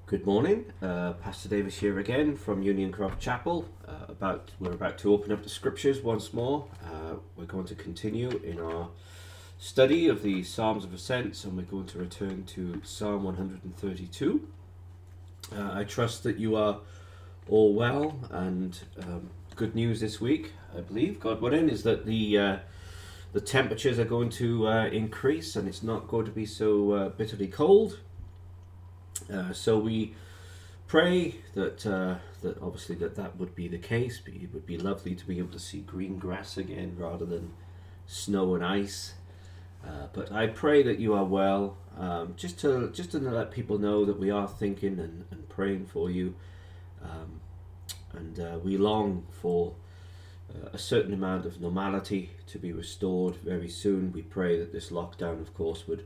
Good morning, Pastor Davis here again from Union Croft Chapel. We're about to open up the scriptures once more. We're going to continue in our study of the Psalms of Ascents, and we're going to return to Psalm 132. I trust that you are all well, and good news this week, I believe, God willing, is that the temperatures are going to increase, and it's not going to be so bitterly cold. So we pray that obviously that would be the case. But it would be lovely to be able to see green grass again rather than snow and ice. But I pray that you are well. Just to let people know that we are thinking and praying for you, and we long for a certain amount of normality to be restored very soon. We pray that this lockdown, of course, would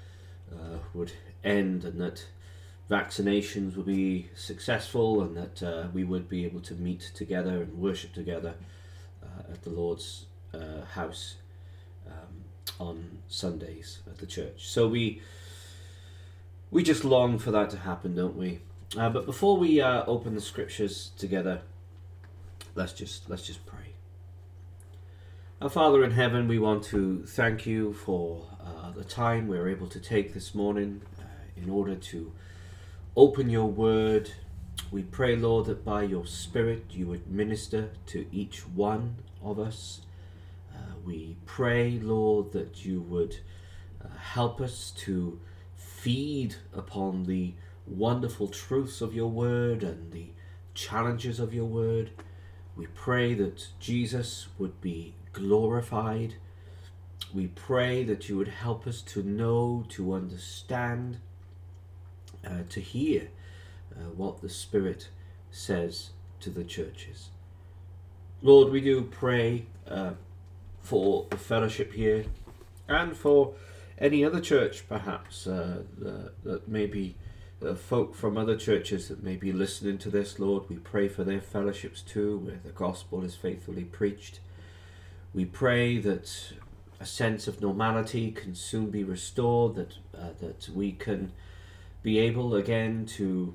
end, and that vaccinations will be successful, and that we would be able to meet together and worship together at the Lord's house on Sundays at the church. So we just long for that to happen, don't we? But before we open the scriptures together, let's just pray. Our Father in heaven, we want to thank you for the time we're able to take this morning in order to open your word. We pray, Lord, that by your Spirit you would minister to each one of us. We pray, Lord, that you would help us to feed upon the wonderful truths of your word and the challenges of your word. We pray that Jesus would be glorified. We pray that you would help us to know, to understand, to hear what the Spirit says to the churches. Lord, we do pray for the fellowship here, and for any other church perhaps that maybe folk from other churches that may be listening to this. Lord, we pray for their fellowships too, where the gospel is faithfully preached. We pray that a sense of normality can soon be restored, that we can be able again to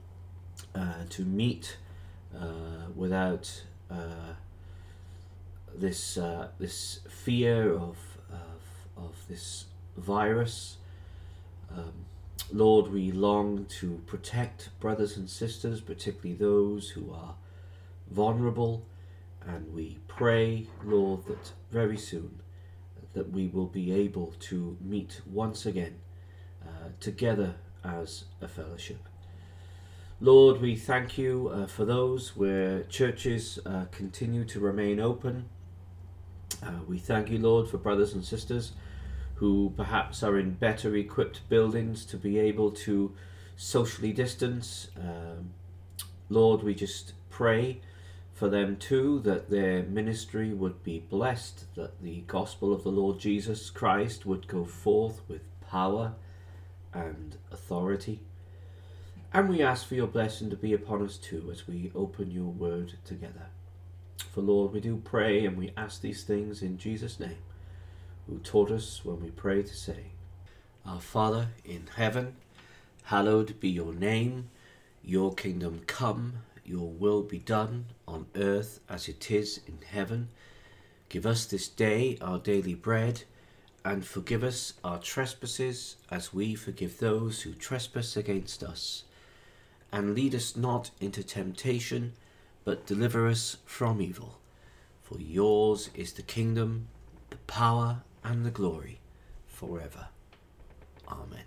meet without this fear of this virus. Lord, we long to protect brothers and sisters, particularly those who are vulnerable, and we pray, Lord, that very soon that we will be able to meet once again together as a fellowship. Lord, we thank you for those where churches continue to remain open. We thank you, Lord, for brothers and sisters who perhaps are in better equipped buildings to be able to socially distance. Lord, we just pray for them too, that their ministry would be blessed, that the gospel of the Lord Jesus Christ would go forth with power and authority. And we ask for your blessing to be upon us too as we open your word together. For Lord, we do pray and we ask these things in Jesus' name, who taught us when we pray to say, Our Father in heaven, hallowed be your name. Your kingdom come, your will be done on earth as it is in heaven. Give us this day our daily bread, and forgive us our trespasses as we forgive those who trespass against us. And lead us not into temptation, but deliver us from evil. For yours is the kingdom, the power, and the glory, forever. Amen.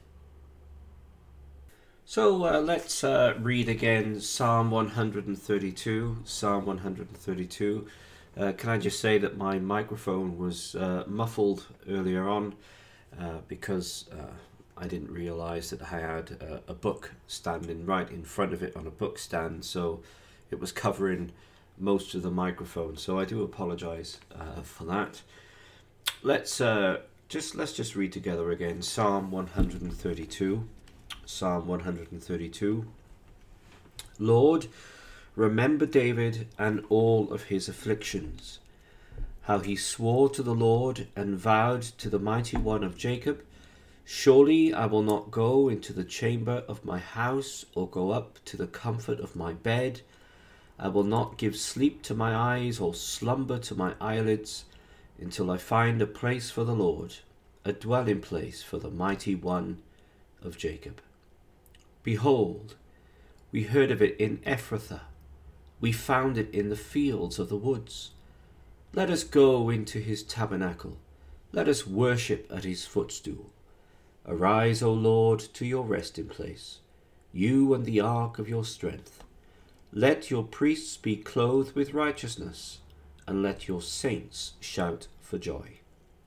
So let's read again Psalm 132. Psalm 132. Can I just say that my microphone was muffled earlier on because I didn't realise that I had a book standing right in front of it on a book stand, so it was covering most of the microphone. So I do apologise for that. Let's just read together again Psalm 132. Psalm 132. Lord, remember David and all of his afflictions, how he swore to the Lord and vowed to the Mighty One of Jacob, Surely I will not go into the chamber of my house, or go up to the comfort of my bed. I will not give sleep to my eyes, or slumber to my eyelids, until I find a place for the Lord, a dwelling place for the mighty one of Jacob. Behold, we heard of it in Ephrathah. We found it in the fields of the woods. Let us go into his tabernacle. Let us worship at his footstool. Arise, O Lord, to your resting place, you and the ark of your strength. Let your priests be clothed with righteousness, and let your saints shout for joy.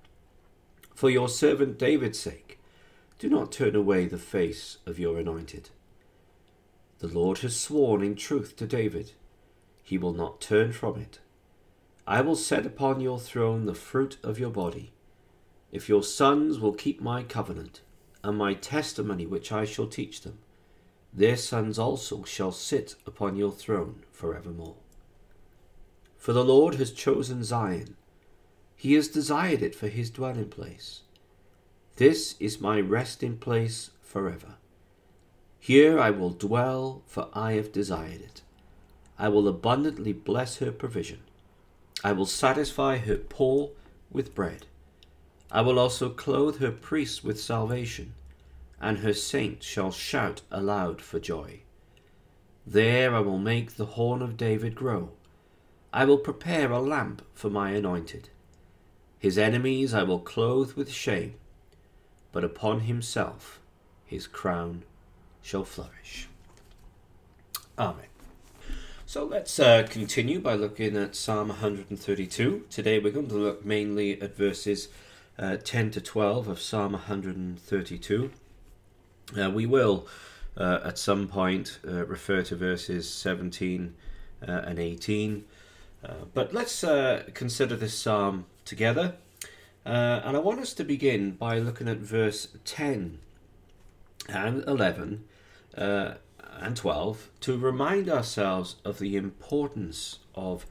For your servant David's sake, do not turn away the face of your anointed. The Lord has sworn in truth to David. He will not turn from it. I will set upon your throne the fruit of your body. If your sons will keep my covenant, and my testimony which I shall teach them, their sons also shall sit upon your throne forevermore. For the Lord has chosen Zion. He has desired it for his dwelling place. This is my resting place forever. Here I will dwell, for I have desired it. I will abundantly bless her provision. I will satisfy her poor with bread. I will also clothe her priests with salvation, and her saints shall shout aloud for joy. There I will make the horn of David grow. I will prepare a lamp for my anointed. His enemies I will clothe with shame, but upon himself his crown shall flourish. Amen. So let's continue by looking at Psalm 132. Today we're going to look mainly at verses 10 to 12 of Psalm 132. We will at some point refer to verses 17 and 18. But let's consider this psalm together. And I want us to begin by looking at verse 10 and 11 and 12 to remind ourselves of the importance of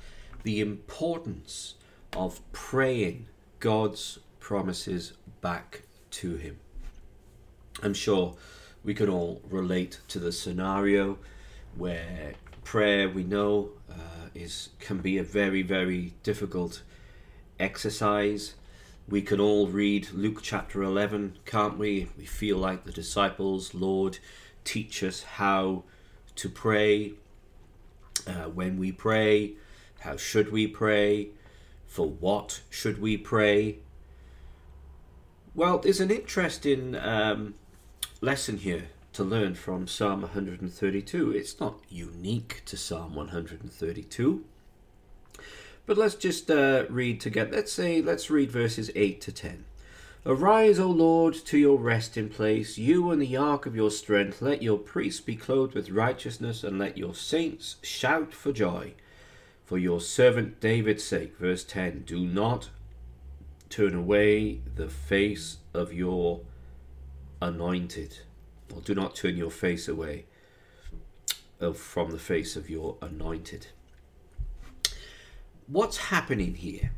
praying God's promises back to him. I'm sure we can all relate to the scenario where prayer, we know, can be a very, very difficult exercise. We can all read Luke chapter 11, can't we? We feel like the disciples. Lord, teach us how to pray. When we pray, how should we pray? For what should we pray? Well, there's an interesting lesson here to learn from Psalm 132. It's not unique to Psalm 132. But let's just read together. Let's read verses 8 to 10. Arise, O Lord, to your resting place, you and the ark of your strength. Let your priests be clothed with righteousness, and let your saints shout for joy. For your servant David's sake. Verse 10. Do not turn away the face of your anointed. Or do not turn your face away from the face of your anointed. What's happening here?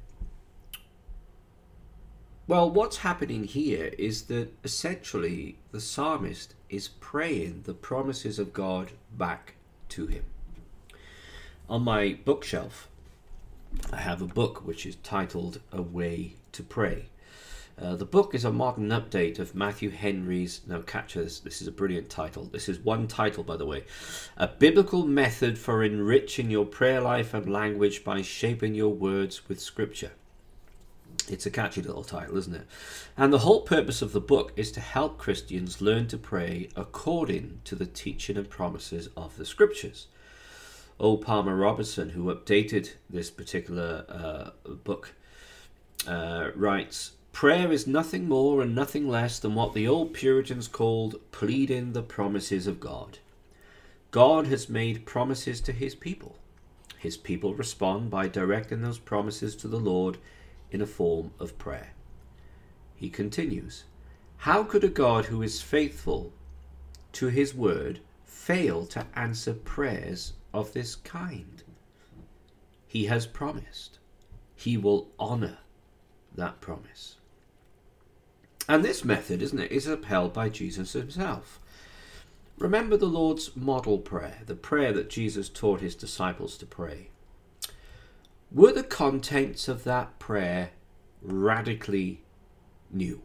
Well, what's happening here is that essentially the psalmist is praying the promises of God back to him. On my bookshelf, I have a book which is titled A Way to Pray. The book is a modern update of Matthew Henry's, now catch this is a brilliant title. This is one title, by the way. A Biblical Method for Enriching Your Prayer Life and Language by Shaping Your Words with Scripture. It's a catchy little title, isn't it? And the whole purpose of the book is to help Christians learn to pray according to the teaching and promises of the Scriptures. O. Palmer Robertson, who updated this particular book, writes, prayer is nothing more and nothing less than what the old Puritans called pleading the promises of God. God has made promises to his people. His people respond by directing those promises to the Lord in a form of prayer. He continues, how could a God who is faithful to his word fail to answer prayers of this kind? He has promised. He will honor that promise. And this method, isn't it, is upheld by Jesus himself. Remember the Lord's model prayer, the prayer that Jesus taught his disciples to pray. Were the contents of that prayer radically new?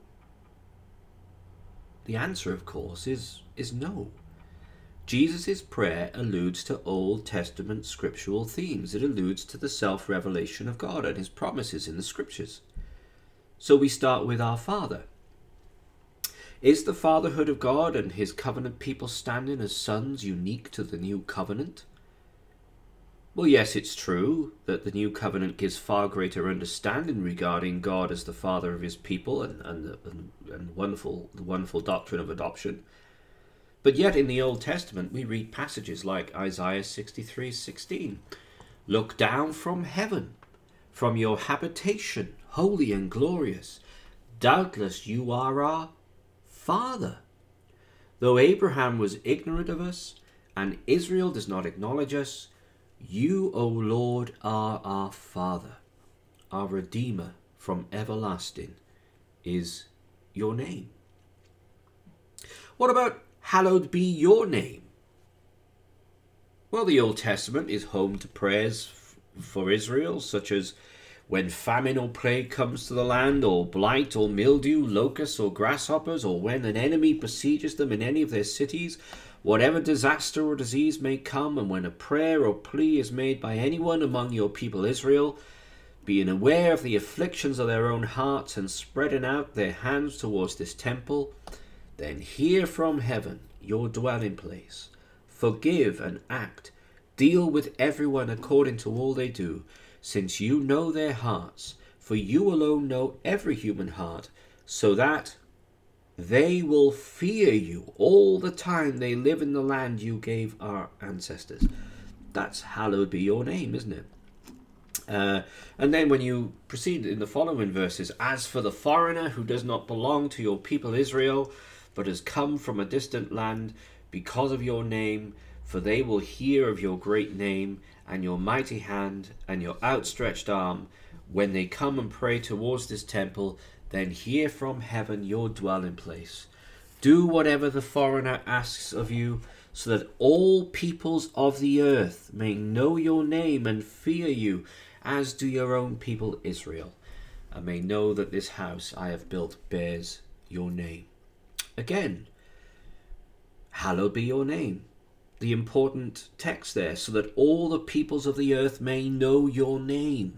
The answer, of course, is no. Jesus' prayer alludes to Old Testament scriptural themes. It alludes to the self-revelation of God and his promises in the scriptures. So we start with our Father. Is the fatherhood of God and his covenant people standing as sons unique to the new covenant? Well, yes, it's true that the new covenant gives far greater understanding regarding God as the father of his people and the wonderful doctrine of adoption. But yet in the Old Testament we read passages like Isaiah 63:16. Look down from heaven, from your habitation, holy and glorious. Doubtless you are our Father. Though Abraham was ignorant of us, and Israel does not acknowledge us, you, O Lord, are our Father. Our Redeemer from everlasting is your name. What about hallowed be your name? Well, the Old Testament is home to prayers for Israel, such as when famine or plague comes to the land, or blight or mildew, locusts or grasshoppers, or when an enemy besieges them in any of their cities, whatever disaster or disease may come, and when a prayer or plea is made by anyone among your people Israel, being aware of the afflictions of their own hearts and spreading out their hands towards this temple, then hear from heaven, your dwelling place, forgive and act, deal with everyone according to all they do, since you know their hearts, for you alone know every human heart, so that they will fear you all the time they live in the land you gave our ancestors. That's hallowed be your name, isn't it? And then when you proceed in the following verses, as for the foreigner who does not belong to your people Israel, but has come from a distant land because of your name, for they will hear of your great name and your mighty hand and your outstretched arm when they come and pray towards this temple, then hear from heaven your dwelling place. Do whatever the foreigner asks of you, so that all peoples of the earth may know your name and fear you, as do your own people Israel, and may know that this house I have built bears your name. Again, hallowed be your name. The important text there, so that all the peoples of the earth may know your name.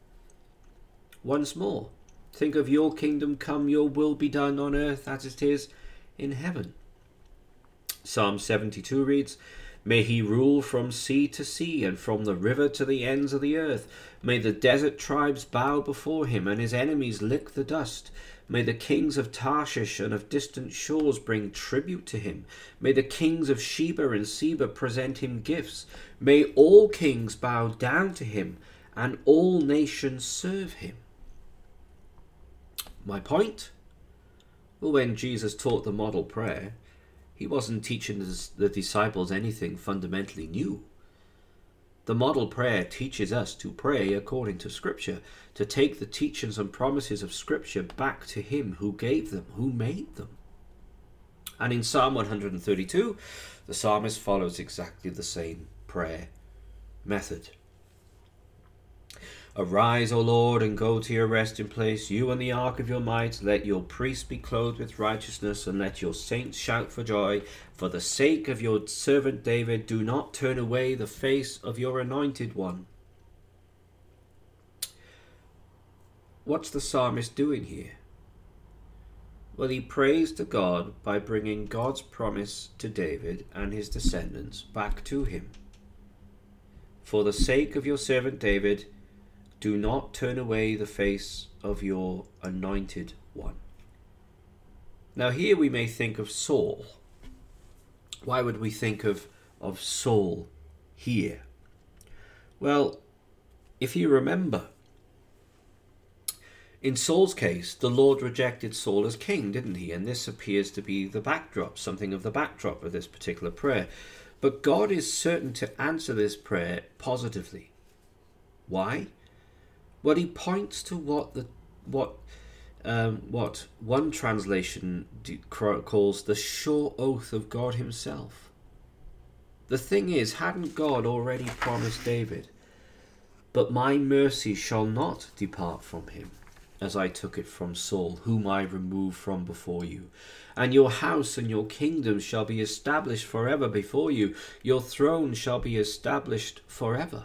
Once more, think of your kingdom come, your will be done on earth as it is in heaven. Psalm 72 reads, May he rule from sea to sea and from the river to the ends of the earth. May the desert tribes bow before him and his enemies lick the dust. May the kings of Tarshish and of distant shores bring tribute to him. May the kings of Sheba and Seba present him gifts. May all kings bow down to him and all nations serve him. My point? Well, when Jesus taught the model prayer, he wasn't teaching the disciples anything fundamentally new. The model prayer teaches us to pray according to Scripture, to take the teachings and promises of Scripture back to him who gave them, who made them. And in Psalm 132, the psalmist follows exactly the same prayer method. Arise, O Lord, and go to your resting place, you and the ark of your might. Let your priests be clothed with righteousness, and let your saints shout for joy. For the sake of your servant David, do not turn away the face of your anointed one. What's the psalmist doing here? Well, he prays to God by bringing God's promise to David and his descendants back to him. For the sake of your servant David, do not turn away the face of your anointed one. Now here we may think of Saul. Why would we think of Saul here? Well, if you remember, in Saul's case, the Lord rejected Saul as king, didn't he? And this appears to be the backdrop, something of the backdrop of this particular prayer. But God is certain to answer this prayer positively. Why? Well, he points to what what one translation calls the sure oath of God himself. The thing is, hadn't God already promised David, "But my mercy shall not depart from him, as I took it from Saul, whom I removed from before you. And your house and your kingdom shall be established forever before you. Your throne shall be established forever."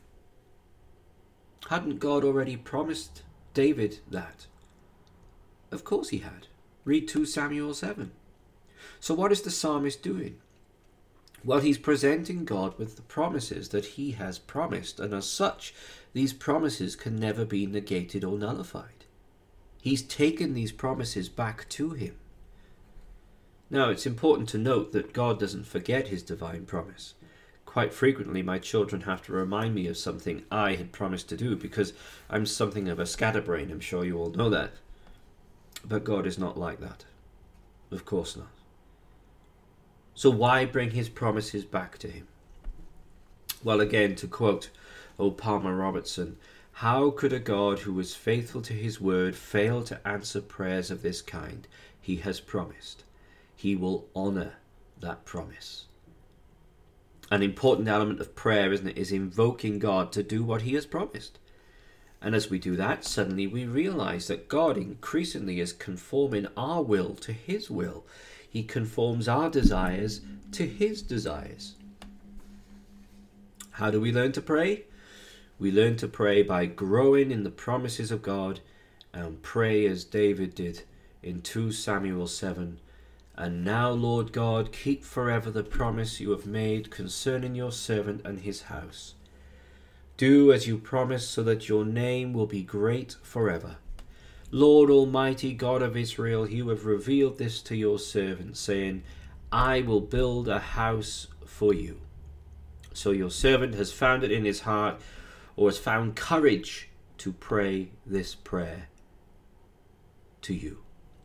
Hadn't God already promised David that? Of course he had. Read 2 Samuel 7. So what is the psalmist doing? Well, he's presenting God with the promises that he has promised, and as such, these promises can never be negated or nullified. He's taken these promises back to him. Now, it's important to note that God doesn't forget his divine promise. Quite frequently, my children have to remind me of something I had promised to do because I'm something of a scatterbrain. I'm sure you all know that. But God is not like that. Of course not. So why bring his promises back to him? Well, again, to quote O. Palmer Robertson, "How could a God who is faithful to his word fail to answer prayers of this kind? He has promised. He will honor that promise." An important element of prayer, isn't it, is invoking God to do what he has promised. And as we do that, suddenly we realize that God increasingly is conforming our will to his will. He conforms our desires to his desires. How do we learn to pray? We learn to pray by growing in the promises of God and pray as David did in 2 Samuel 7. "And now, Lord God, keep forever the promise you have made concerning your servant and his house. Do as you promised, so that your name will be great forever. Lord Almighty God of Israel, you have revealed this to your servant, saying, I will build a house for you." So your servant has found it in his heart, or has found courage to pray this prayer to you.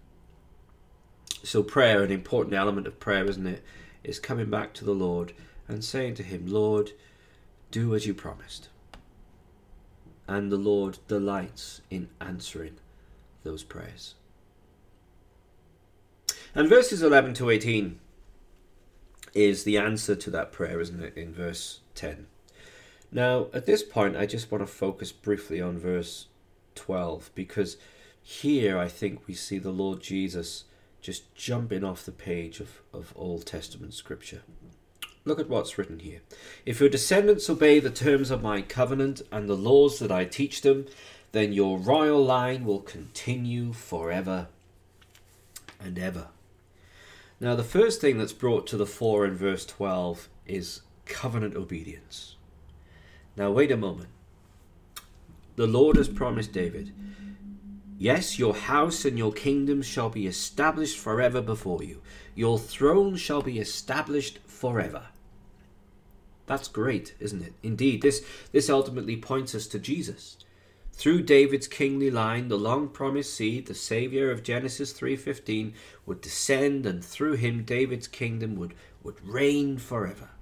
So prayer, an important element of prayer, isn't it, is coming back to the Lord and saying to him, "Lord, do as you promised." And the Lord delights in answering those prayers. And verses 11 to 18 is the answer to that prayer, isn't it, in verse 10. Now, at this point, I just want to focus briefly on verse 12, because here I think we see the Lord Jesus just jumping off the page of Old Testament scripture. Look at what's written here. "If your descendants obey the terms of my covenant and the laws that I teach them, then your royal line will continue forever and ever." Now, the first thing that's brought to the fore in verse 12 is covenant obedience. Now, wait a moment. The Lord has promised David, "Yes, your house and your kingdom shall be established forever before you. Your throne shall be established forever." That's great, isn't it? Indeed, this ultimately points us to Jesus. Through David's kingly line, the long-promised seed, the Saviour of Genesis 3:15, would descend, and through him David's kingdom would reign forever.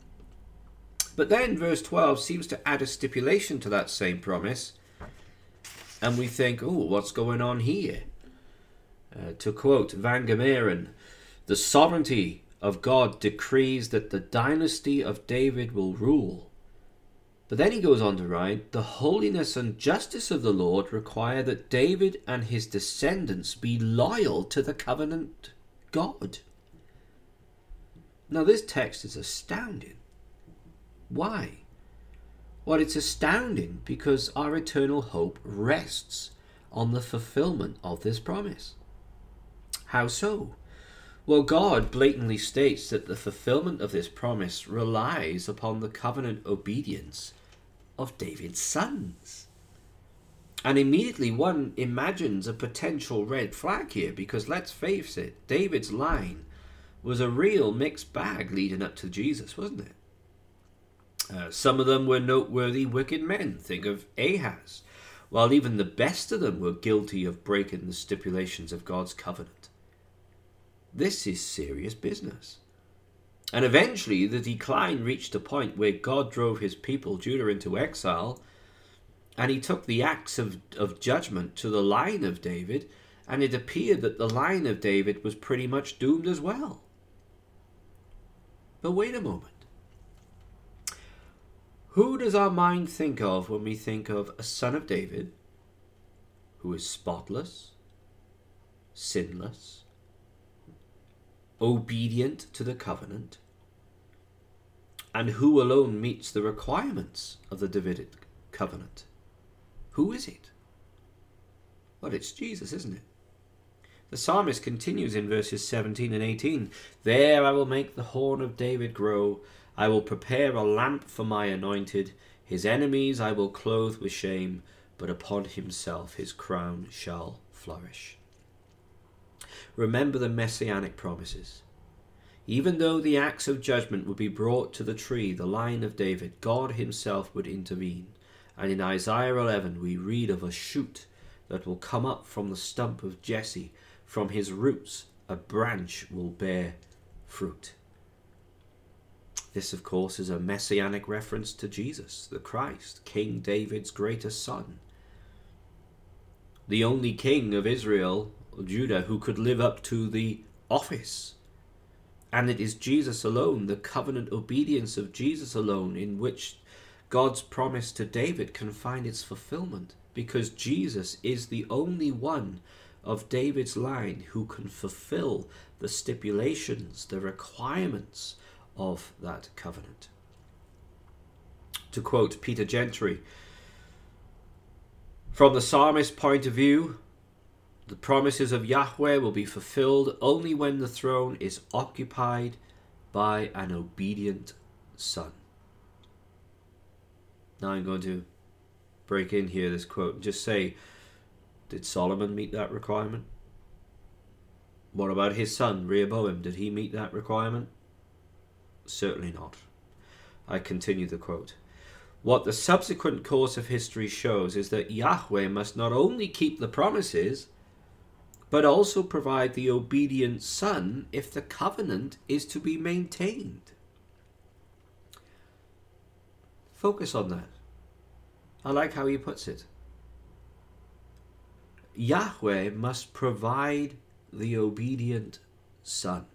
But then verse 12 seems to add a stipulation to that same promise, and we think, what's going on here? To quote Van Gemeren, "The sovereignty of God decrees that the dynasty of David will rule." But then he goes on to write, "The holiness and justice of the Lord require that David and his descendants be loyal to the covenant God." Now this text is astounding. Why? Well, it's astounding because our eternal hope rests on the fulfillment of this promise. How so? Well, God blatantly states that the fulfillment of this promise relies upon the covenant obedience of David's sons. And immediately one imagines a potential red flag here, because let's face it, David's line was a real mixed bag leading up to Jesus, wasn't it? Some of them were noteworthy wicked men. Think of Ahaz. While even the best of them were guilty of breaking the stipulations of God's covenant. This is serious business. And eventually the decline reached a point where God drove his people, Judah, into exile, and he took the axe of judgment to the line of David and it appeared that the line of David was pretty much doomed as well. But wait a moment. Who does our mind think of when we think of a son of David who is spotless, sinless, obedient to the covenant, and who alone meets the requirements of the Davidic covenant? Who is it? Well, it's Jesus, isn't it? The psalmist continues in verses 17 and 18. There I will make the horn of David grow. I will prepare a lamp for my anointed. His enemies I will clothe with shame, but upon himself his crown shall flourish. Remember the messianic promises. Even though the axe of judgment would be brought to the tree, the line of David, God himself would intervene. And in Isaiah 11 we read of a shoot that will come up from the stump of Jesse. From his roots a branch will bear fruit. This, of course, is a messianic reference to Jesus, the Christ, King David's greatest son. The only king of Israel, or Judah, who could live up to the office. And it is Jesus alone, the covenant obedience of Jesus alone, in which God's promise to David can find its fulfillment, because Jesus is the only one of David's line who can fulfill the stipulations, the requirements of that covenant. To quote Peter Gentry, from the psalmist's point of view, the promises of Yahweh will be fulfilled only when the throne is occupied by an obedient son. Now I'm going to break in here this quote and just say, did Solomon meet that requirement? What about his son, Rehoboam? Did he meet that requirement? Certainly not. I continue the quote. What the subsequent course of history shows is that Yahweh must not only keep the promises, but also provide the obedient son if the covenant is to be maintained. Focus on that. I like how he puts it. Yahweh must provide the obedient son.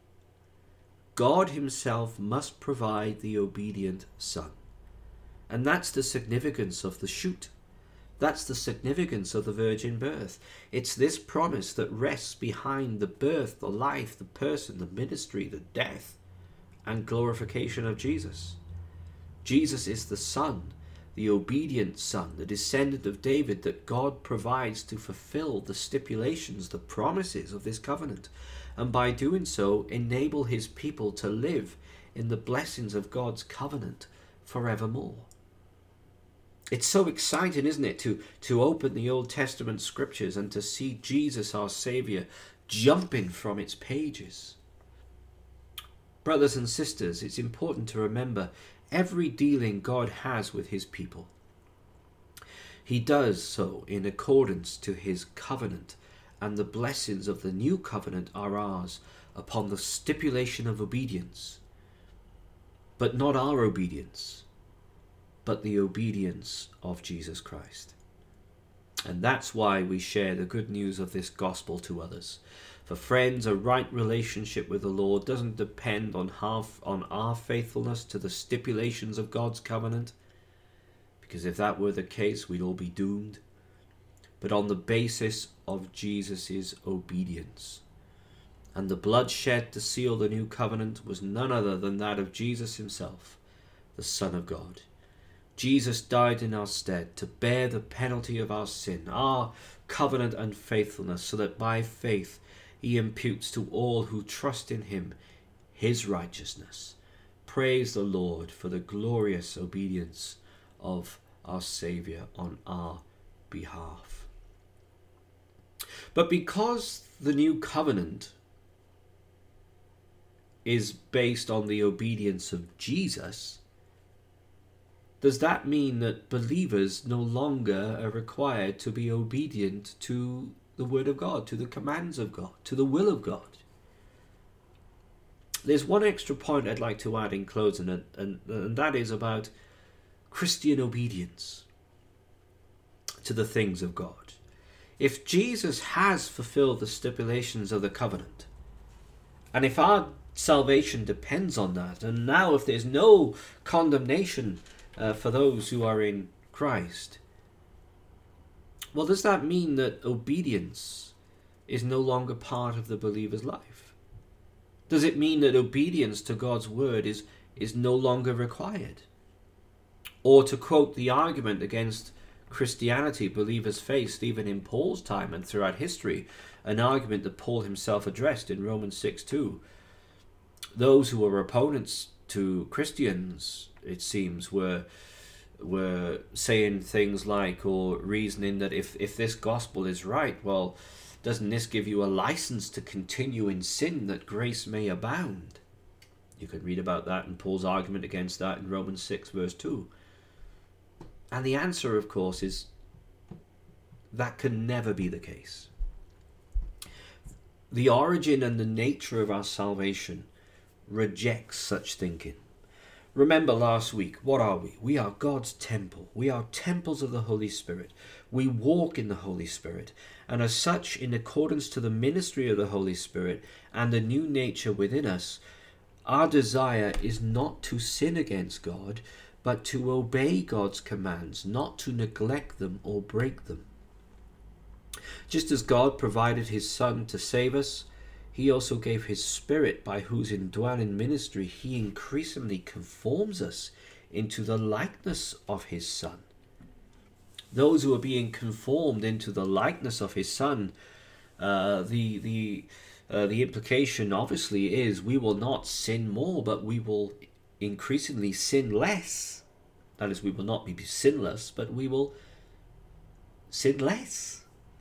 God himself must provide the obedient son. And that's the significance of the shoot. That's the significance of the virgin birth. It's this promise that rests behind the birth, the life, the person, the ministry, the death, and glorification of Jesus. Jesus is the Son, the obedient Son, the descendant of David that God provides to fulfill the stipulations, the promises of this covenant, and by doing so enable his people to live in the blessings of God's covenant forevermore. It's so exciting, isn't it, to open the Old Testament scriptures and to see Jesus, our Saviour, jumping from its pages. Brothers and sisters, it's important to remember every dealing God has with his people. He does so in accordance to his covenant, and the blessings of the new covenant are ours upon the stipulation of obedience. But not our obedience, but the obedience of Jesus Christ. And that's why we share the good news of this gospel to others. For friends, a right relationship with the Lord doesn't depend on our faithfulness to the stipulations of God's covenant, because if that were the case, we'd all be doomed, but on the basis of Jesus' obedience. And the blood shed to seal the new covenant was none other than that of Jesus himself, the Son of God. Jesus died in our stead to bear the penalty of our sin, our covenant unfaithfulness, so that by faith he imputes to all who trust in him his righteousness. Praise the Lord for the glorious obedience of our Saviour on our behalf. But because the new covenant is based on the obedience of Jesus, does that mean that believers no longer are required to be obedient to the Word of God, to the commands of God, to the will of God? There's one extra point I'd like to add in closing, and that is about Christian obedience to the things of God. If Jesus has fulfilled the stipulations of the covenant, and if our salvation depends on that, and now if there's no condemnation for those who are in Christ, well, does that mean that obedience is no longer part of the believer's life? Does it mean that obedience to God's word is no longer required? Or to quote the argument against Christianity believers faced even in Paul's time and throughout history, an argument that Paul himself addressed in Romans 6:2. Those who were opponents to Christians, it seems, were saying things like, or reasoning that if this gospel is right, well, doesn't this give you a license to continue in sin that grace may abound? You can read about that in Paul's argument against that in Romans 6 verse 2. And the answer, of course, is that can never be the case. The origin and the nature of our salvation rejects such thinking. Remember last week, what are we? We are God's temple. We are temples of the Holy Spirit. We walk in the Holy Spirit. And as such, in accordance to the ministry of the Holy Spirit and the new nature within us, our desire is not to sin against God, but to obey God's commands, not to neglect them or break them. Just as God provided his Son to save us, he also gave his Spirit, by whose indwelling ministry he increasingly conforms us into the likeness of his Son. Those who are being conformed into the likeness of his Son, the implication obviously is we will not sin more, but we will increasingly sin less. That is, we will not be sinless, but we will sin less.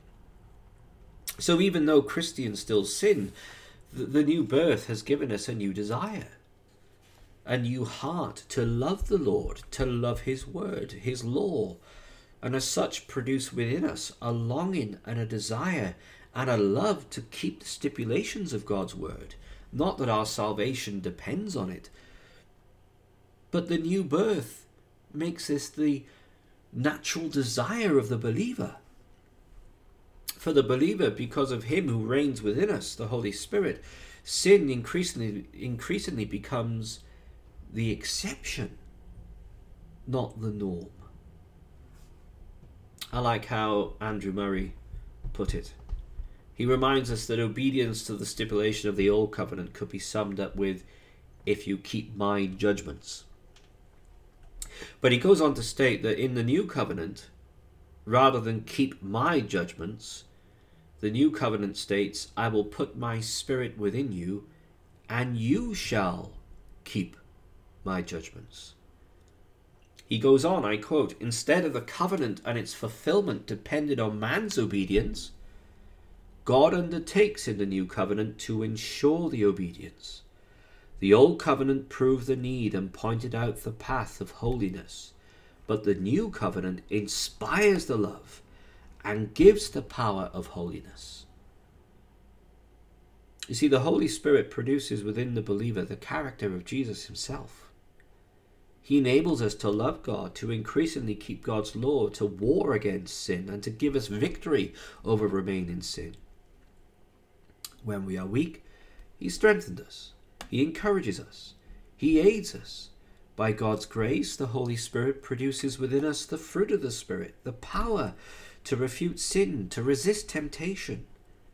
So even though Christians still sin, the new birth has given us a new desire, a new heart to love the Lord, to love his word, his law, and as such produce within us a longing and a desire and a love to keep the stipulations of God's word. Not that our salvation depends on it, but the new birth makes this the natural desire of the believer. For the believer, because of him who reigns within us, the Holy Spirit, sin increasingly becomes the exception, not the norm. I like how Andrew Murray put it. He reminds us that obedience to the stipulation of the old covenant could be summed up with, if you keep my judgments. But he goes on to state that in the new covenant, rather than keep my judgments, the new covenant states, I will put my Spirit within you, and you shall keep my judgments. He goes on, I quote, instead of the covenant and its fulfillment depended on man's obedience, God undertakes in the new covenant to ensure the obedience. The old covenant proved the need and pointed out the path of holiness, but the new covenant inspires the love and gives the power of holiness. You see, the Holy Spirit produces within the believer the character of Jesus himself. He enables us to love God, to increasingly keep God's law, to war against sin, and to give us victory over remaining sin. When we are weak, he strengthens us. He encourages us. He aids us. By God's grace, the Holy Spirit produces within us the fruit of the Spirit, the power to refute sin, to resist temptation.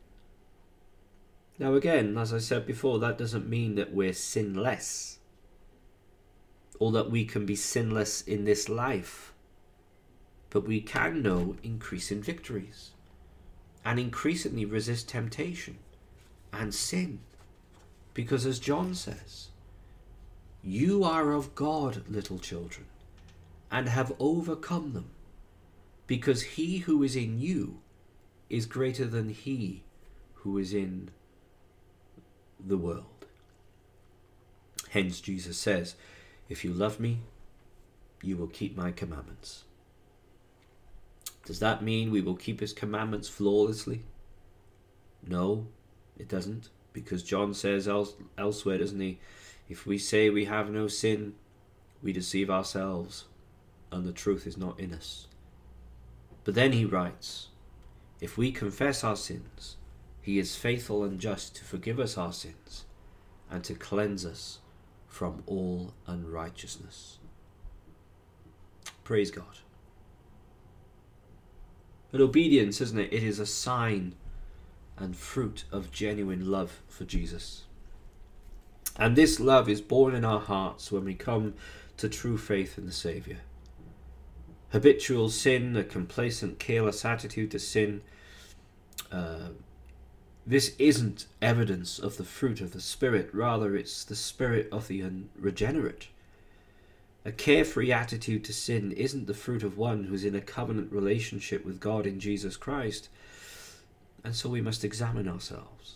Now again, as I said before, that doesn't mean that we're sinless, or that we can be sinless in this life. But we can know increasing victories, and increasingly resist temptation and sin. Because as John says, you are of God, little children, and have overcome them, because he who is in you is greater than he who is in the world. Hence Jesus says, if you love me, you will keep my commandments. Does that mean we will keep his commandments flawlessly? No, it doesn't. Because John says elsewhere, doesn't he? If we say we have no sin, we deceive ourselves, and the truth is not in us. But then he writes, If we confess our sins, he is faithful and just to forgive us our sins and to cleanse us from all unrighteousness. Praise God. But obedience, isn't it? It is a sign and fruit of genuine love for Jesus. And this love is born in our hearts when we come to true faith in the Saviour. Habitual sin, a complacent, careless attitude to sin, this isn't evidence of the fruit of the Spirit. Rather, it's the spirit of the unregenerate. A carefree attitude to sin isn't the fruit of one who's in a covenant relationship with God in Jesus Christ. And so we must examine ourselves.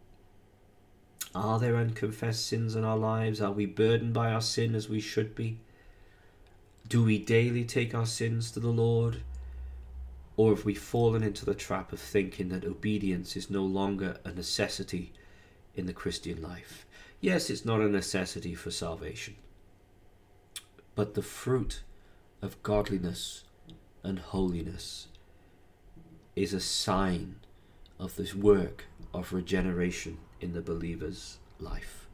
Are there unconfessed sins in our lives? Are we burdened by our sin as we should be? Do we daily take our sins to the Lord? Or have we fallen into the trap of thinking that obedience is no longer a necessity in the Christian life? Yes, it's not a necessity for salvation. But the fruit of godliness and holiness is a sign of this work of regeneration in the believer's life.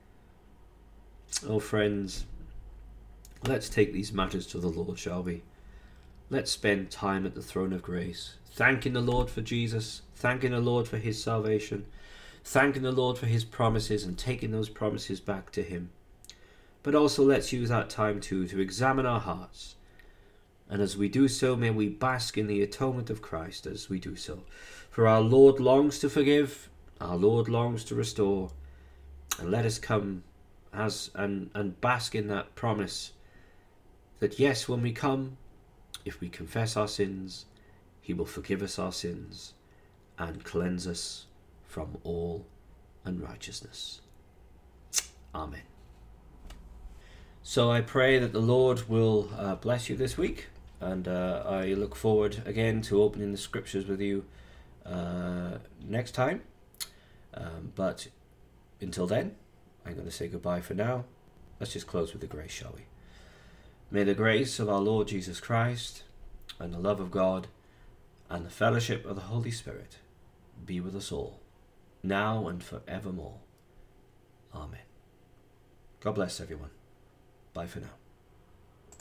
Oh, friends, let's take these matters to the Lord, shall we? Let's spend time at the throne of grace, thanking the Lord for Jesus, thanking the Lord for his salvation, thanking the Lord for his promises and taking those promises back to him. But also let's use that time too to examine our hearts. And as we do so, may we bask in the atonement of Christ as we do so. For our Lord longs to forgive, our Lord longs to restore. And let us come and bask in that promise that yes, when we come, if we confess our sins, he will forgive us our sins and cleanse us from all unrighteousness. Amen. So I pray that the Lord will bless you this week, and I look forward again to opening the scriptures with you next time. But until then, I'm going to say goodbye for now. Let's just close with the grace, shall we? May the grace of our Lord Jesus Christ and the love of God and the fellowship of the Holy Spirit be with us all, now and forevermore. Amen. God bless everyone. Bye for now.